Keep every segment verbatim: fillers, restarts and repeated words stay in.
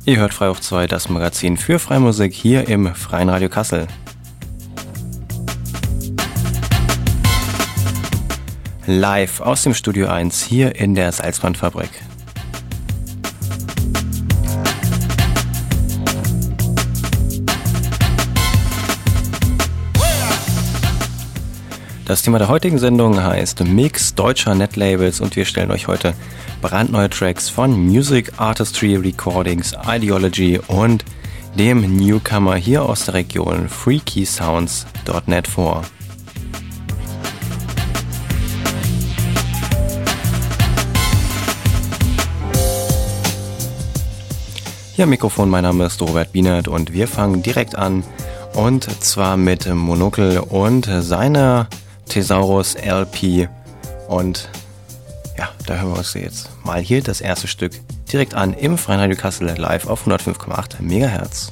Ihr hört Frei auf zwei, das Magazin für Freimusik hier im Freien Radio Kassel. Live aus dem Studio eins hier in der Salzbandfabrik. Das Thema der heutigen Sendung heißt Mix deutscher Netlabels und wir stellen euch heute brandneue Tracks von Music Artistry Recordings, Ideology und dem Newcomer hier aus der Region freaky sounds Punkt net vor. Hier am Mikrofon, mein Name ist Robert Bienert und wir fangen direkt an und zwar mit Monocle und seiner Thesaurus L P und ja, da hören wir uns jetzt mal hier das erste Stück direkt an im Freien Radio Kassel live auf hundertfünf Komma acht Megahertz.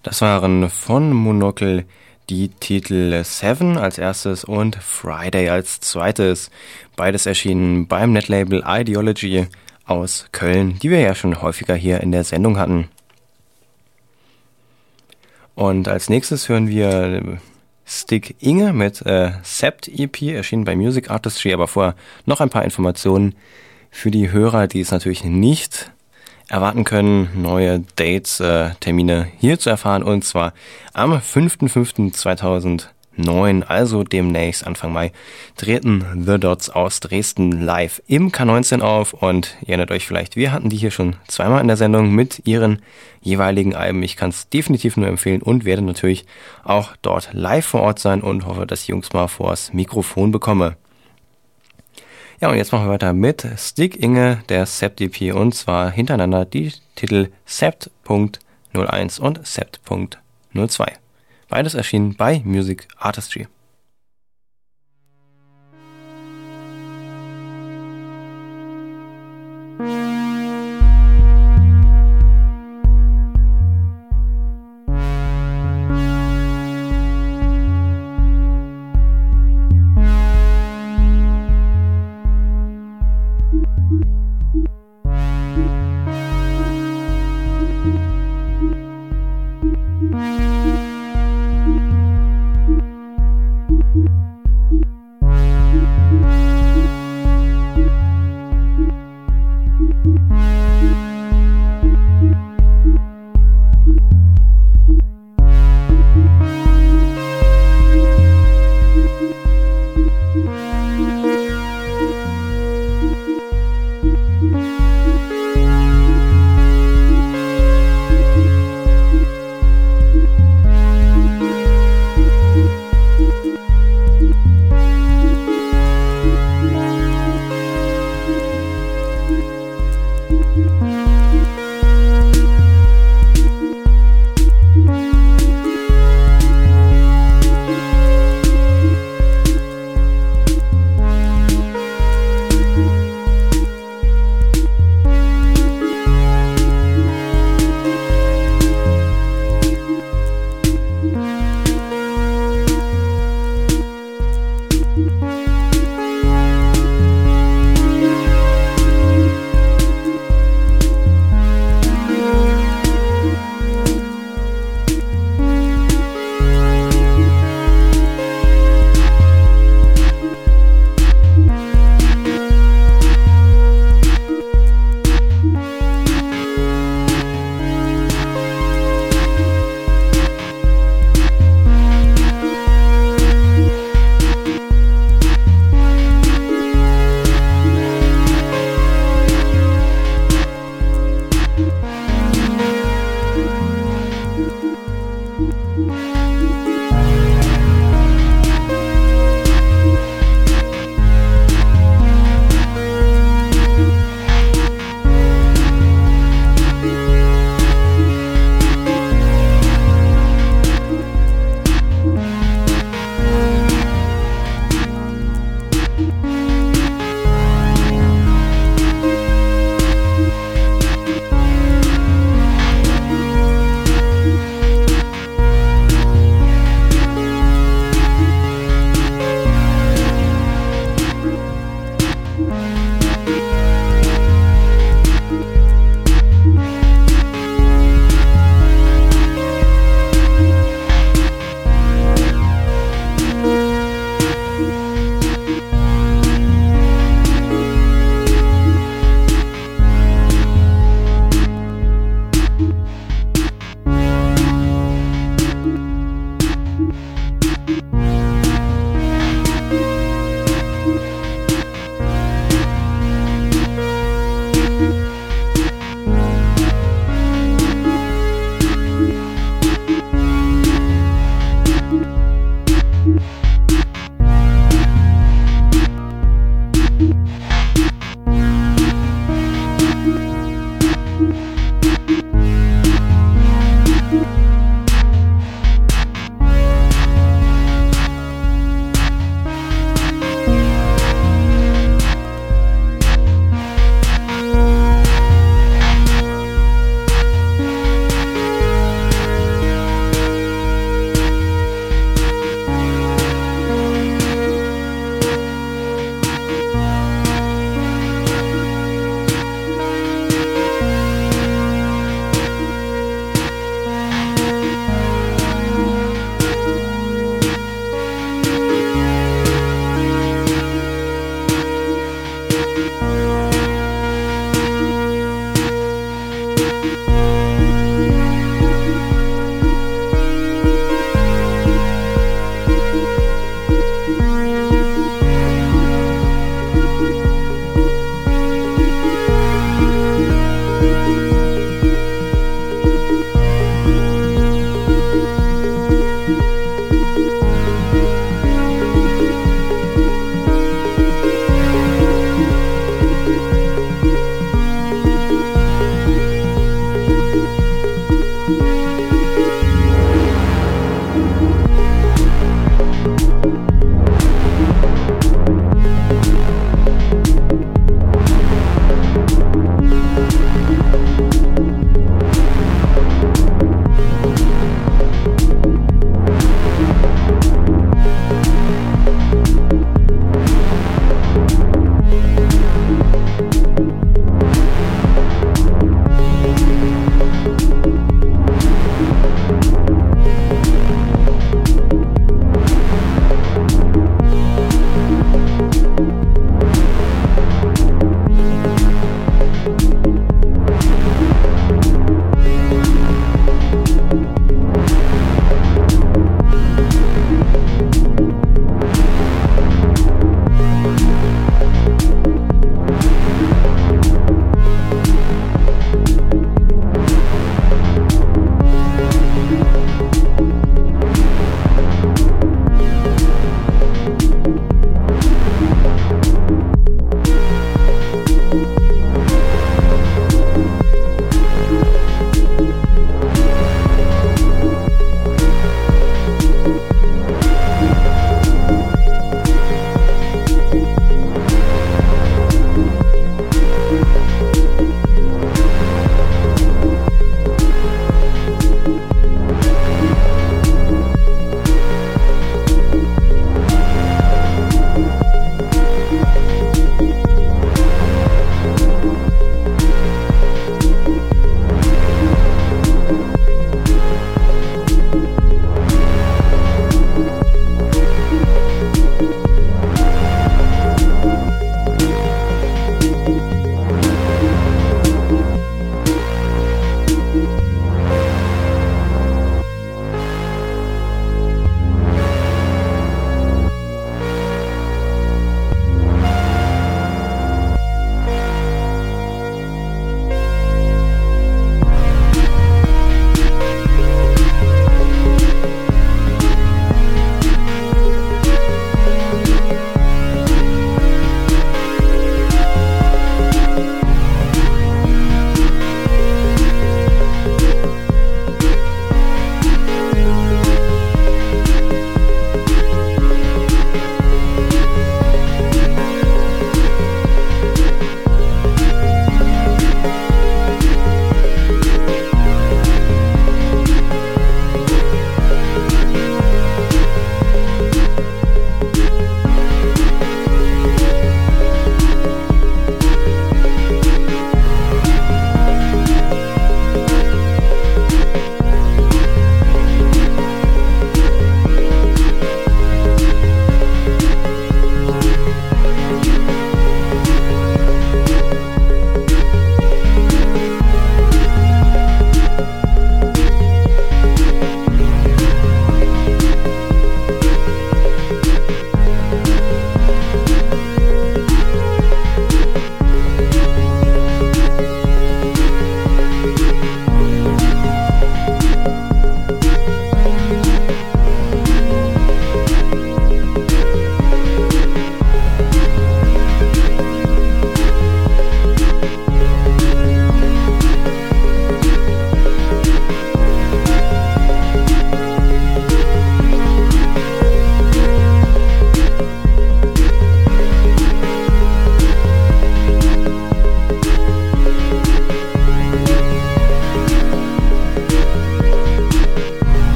Das waren von Monocle die Titel Seven als erstes und Friday als zweites. Beides erschienen beim Netlabel Ideology aus Köln, die wir ja schon häufiger hier in der Sendung hatten. Und als nächstes hören wir Stig Inge mit äh, Sept E P, erschienen bei Music Artistry, aber vorher noch ein paar Informationen für die Hörer, die es natürlich nicht erwarten können, neue Dates, äh, Termine hier zu erfahren, und zwar am fünfter fünfter zweitausendneun, also demnächst Anfang Mai, treten The Dots aus Dresden live im K neunzehn auf, und ihr erinnert euch vielleicht, wir hatten die hier schon zweimal in der Sendung mit ihren jeweiligen Alben. Ich kann es definitiv nur empfehlen und werde natürlich auch dort live vor Ort sein und hoffe, dass ich die Jungs mal vors Mikrofon bekomme. Ja, und jetzt machen wir weiter mit Stig Inge, der Sept E P, und zwar hintereinander die Titel Sept Punkt null eins und Sept Punkt null zwei. Beides erschienen bei Music Artistry.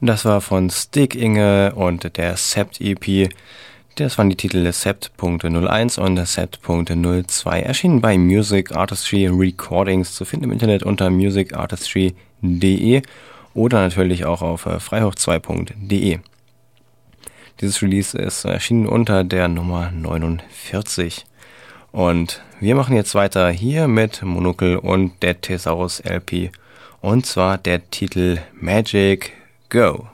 Das war von Stig Inge und der Sept E P. Das waren die Titel Sept Punkt null eins und Sept Punkt null zwei, erschienen bei Music Artistry Recordings, zu finden im Internet unter music artistry punkt de oder natürlich auch auf freihoch zwei punkt de. Dieses Release ist erschienen unter der Nummer neunundvierzig. Und wir machen jetzt weiter hier mit Monocle und der Thesaurus L P, und zwar der Titel Magic Go.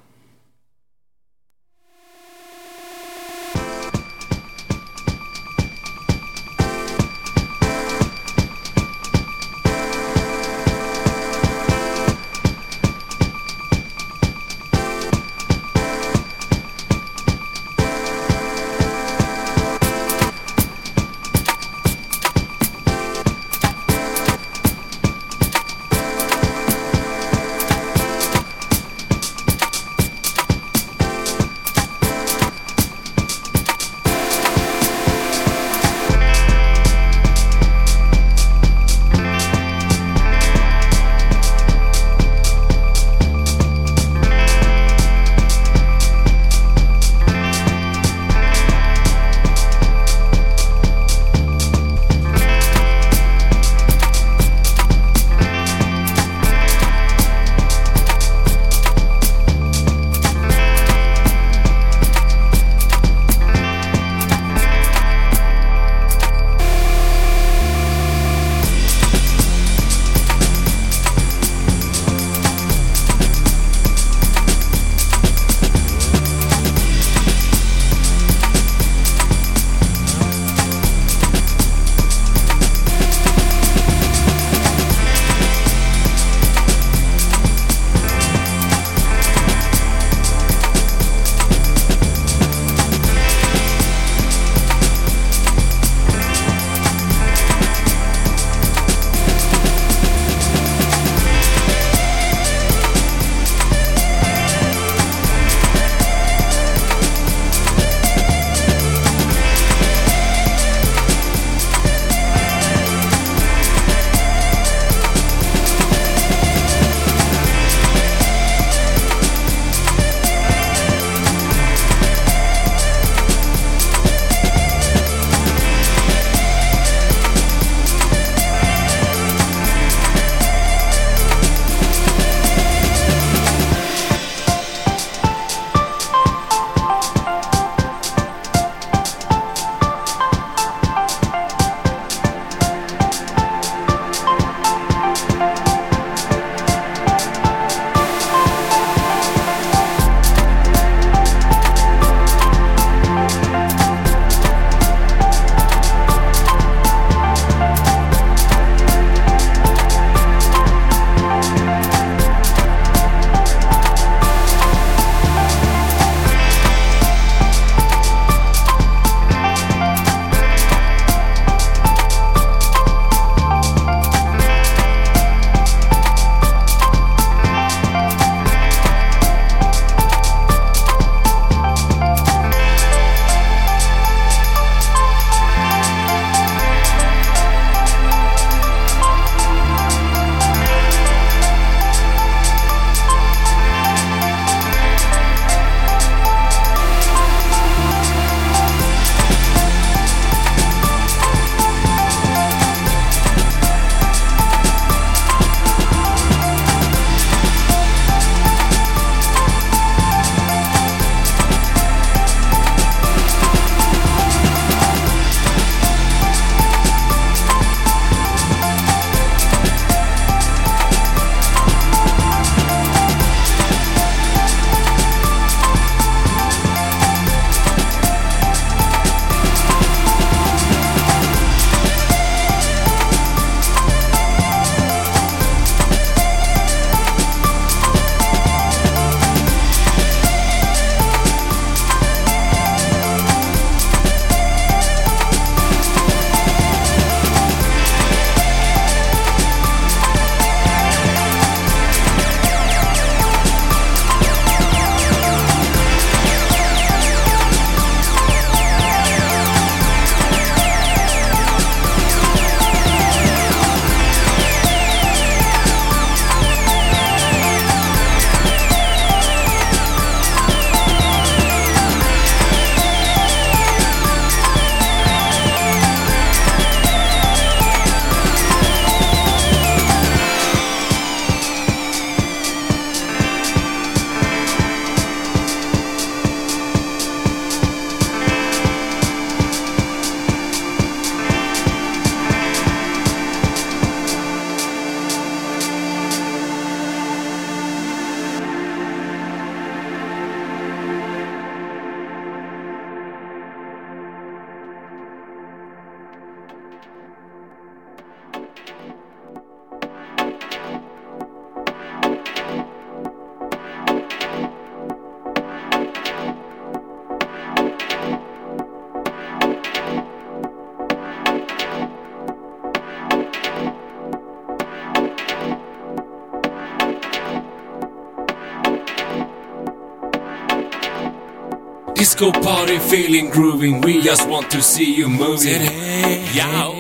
Disco party, feeling grooving. We just want to see you moving. Yow.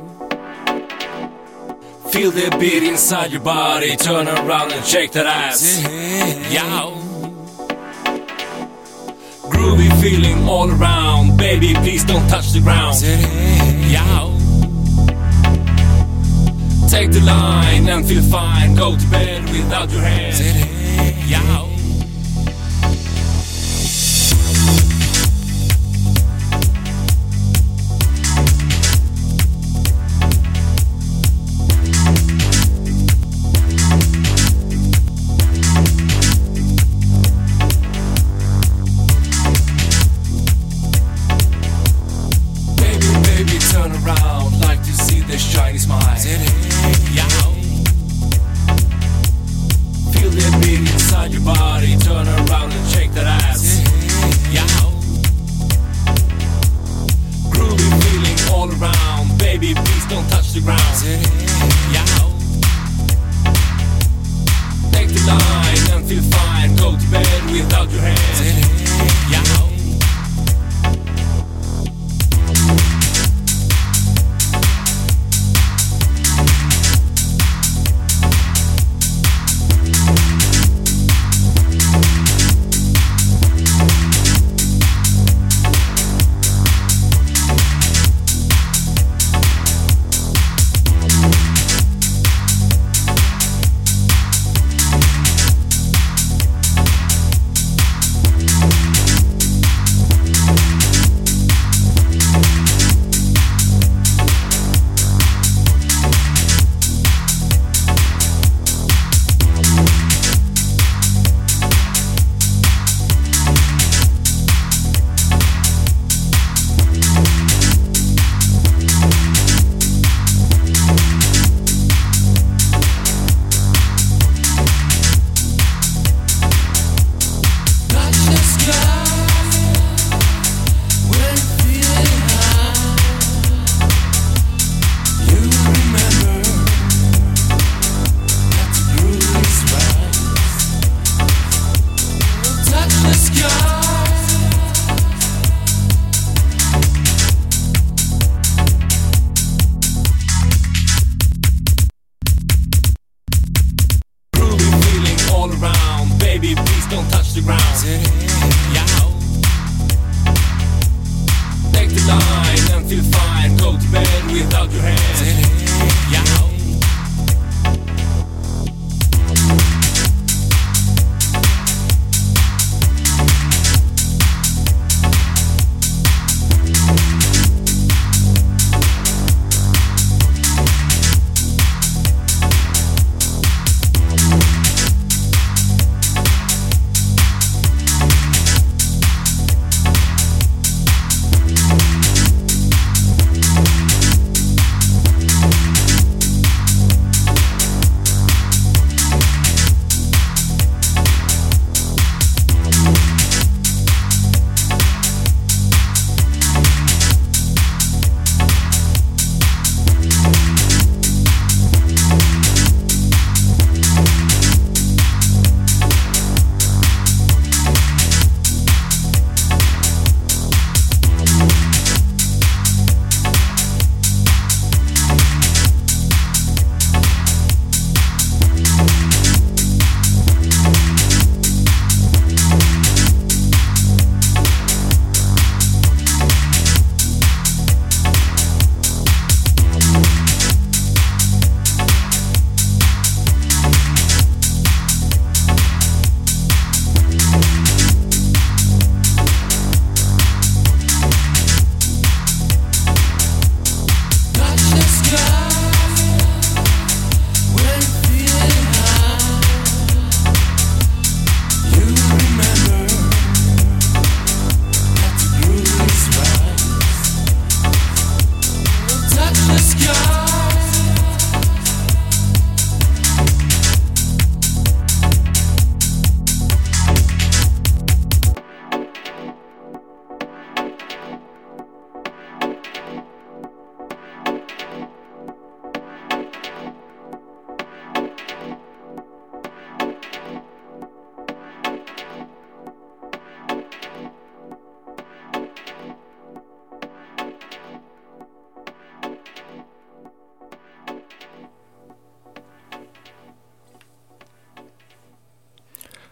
Feel the beat inside your body. Turn around and shake that ass. Yow. Groovy feeling all around. Baby, please don't touch the ground. Yow. Take the line and feel fine. Go to bed without your head. Yow. Turn around, like to see the shiny smile. Yow. Feel the beat inside your body.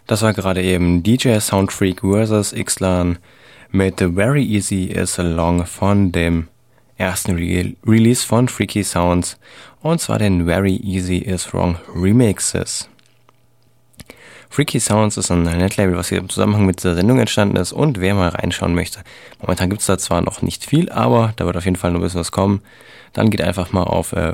Das war gerade eben D J Soundfreak versus. Ixlan mit The Very Easy Is Along von dem ersten Re- Release von Freaky Sounds, und zwar den Very Easy Is Wrong Remixes. Freaky Sounds ist ein Netlabel, was hier im Zusammenhang mit dieser Sendung entstanden ist, und wer mal reinschauen möchte, momentan gibt es da zwar noch nicht viel, aber da wird auf jeden Fall noch ein bisschen was kommen, dann geht einfach mal auf äh,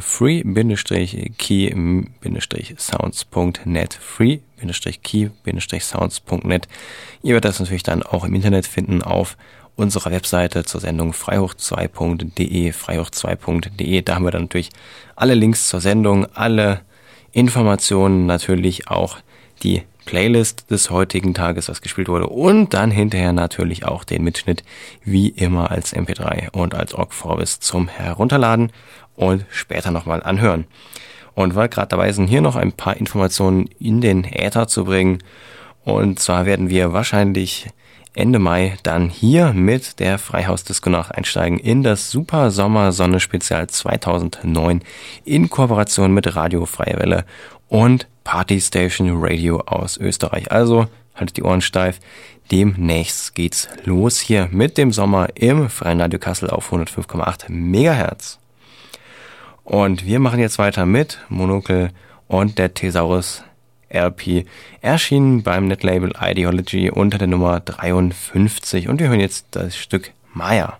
free-key-sounds punkt net, free-key-sounds punkt net. Ihr werdet das natürlich dann auch im Internet finden auf unserer Webseite zur Sendung freihoch zwei punkt de, freihoch zwei punkt de. Da haben wir dann natürlich alle Links zur Sendung, alle Informationen, natürlich auch die Playlist des heutigen Tages, was gespielt wurde, und dann hinterher natürlich auch den Mitschnitt, wie immer als M P drei und als O G Vorbis zum Herunterladen und später nochmal anhören. Und weil gerade dabei sind, hier noch ein paar Informationen in den Äther zu bringen, und zwar werden wir wahrscheinlich Ende Mai dann hier mit der Freihaus-Disco-Nacht einsteigen in das Super Sommer-Sonne-Spezial zweitausendneun in Kooperation mit Radio Freie Welle und Party Station Radio aus Österreich. Also haltet die Ohren steif. Demnächst geht's los hier mit dem Sommer im Freien Radio Kassel auf hundertfünf Komma acht Megahertz. Und wir machen jetzt weiter mit Monocle und der Thesaurus L P, erschienen beim Netlabel Ideology unter der Nummer dreiundfünfzig. Und wir hören jetzt das Stück Maya.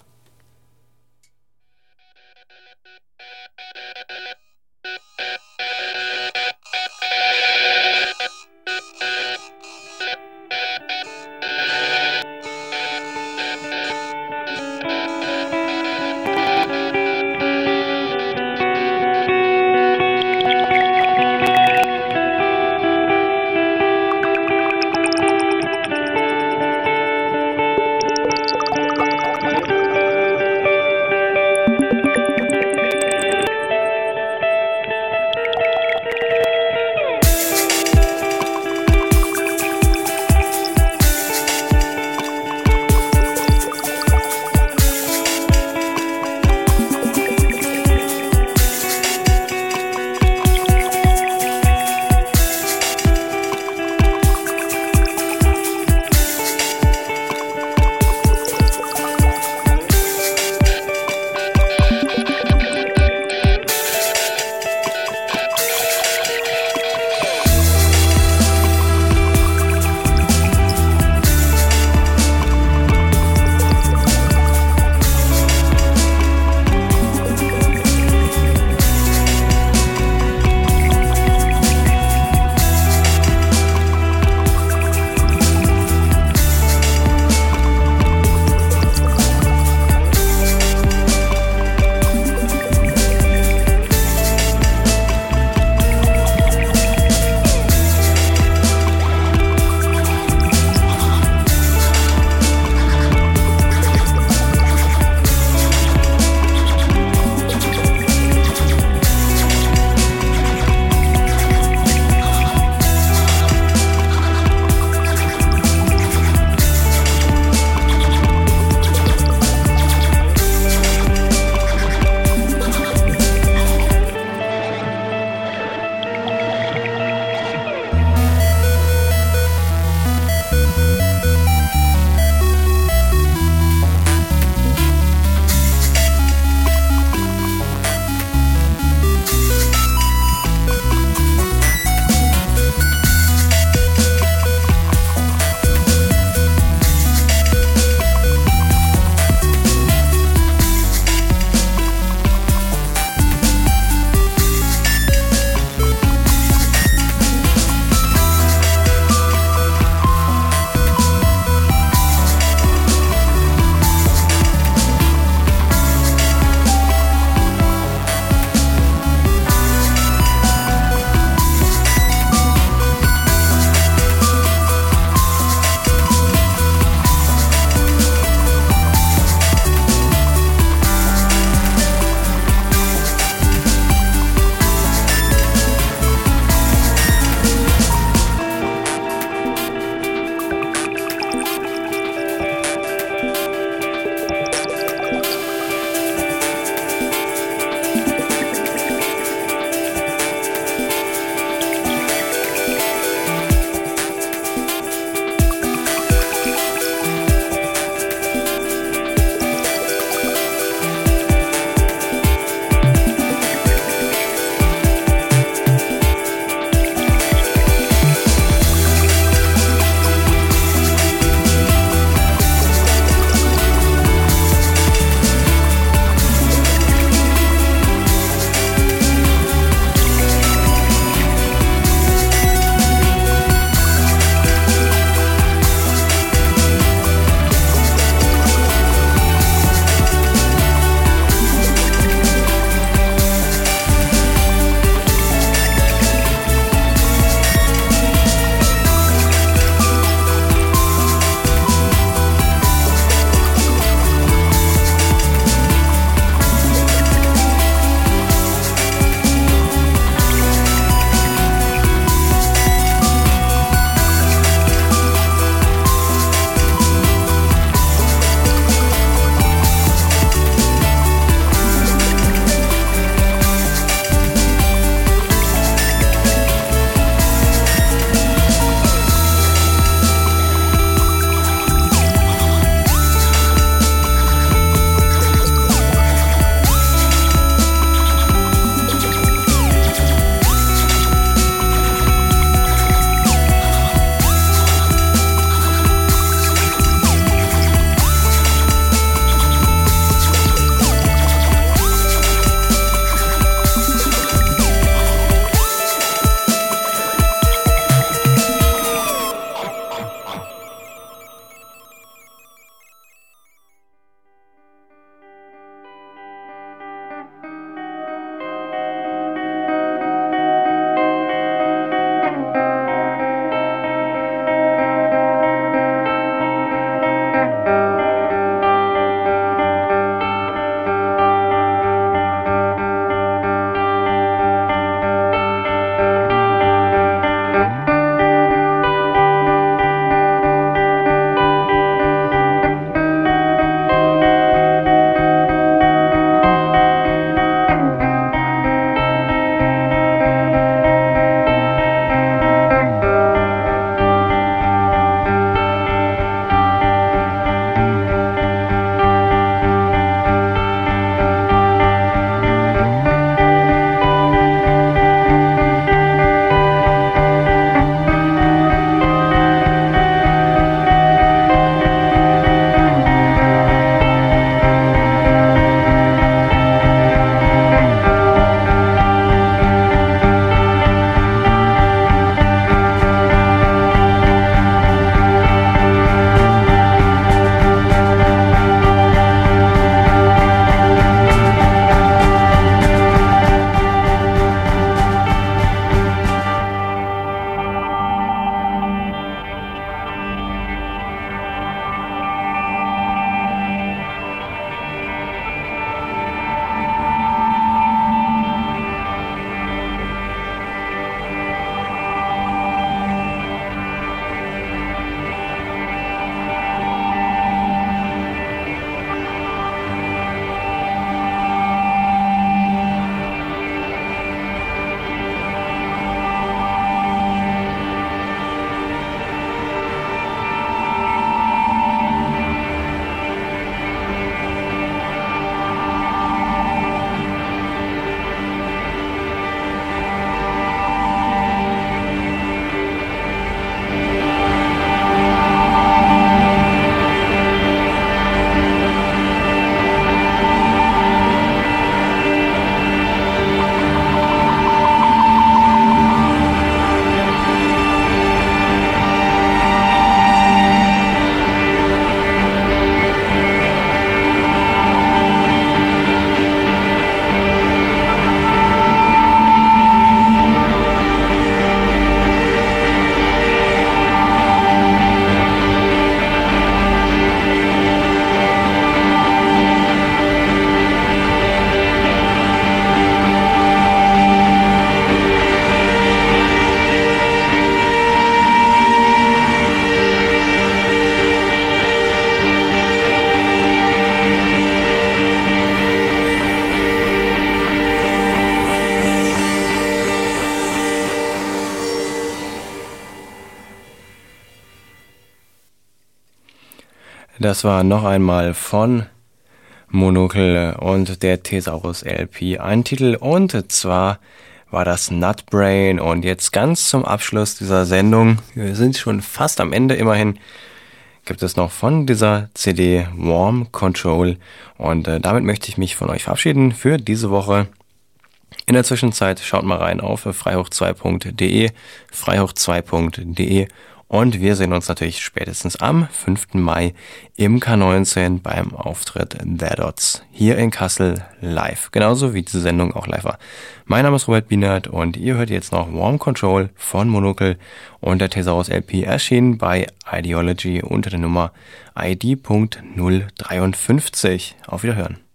Das war noch einmal von Monocle und der Thesaurus L P ein Titel, und zwar war das Nutbrain. Und jetzt ganz zum Abschluss dieser Sendung, wir sind schon fast am Ende immerhin, gibt es noch von dieser C D Warm Control, und äh, damit möchte ich mich von euch verabschieden für diese Woche. In der Zwischenzeit schaut mal rein auf freihoch zwei punkt de, freihoch zwei punkt de, und wir sehen uns natürlich spätestens am fünften Mai im K neunzehn beim Auftritt The Dots hier in Kassel live. Genauso wie diese Sendung auch live war. Mein Name ist Robert Bienert und ihr hört jetzt noch Warm Control von Monocle und der Thesaurus L P, erschienen bei Ideology unter der Nummer I D null fünf drei. Auf Wiederhören.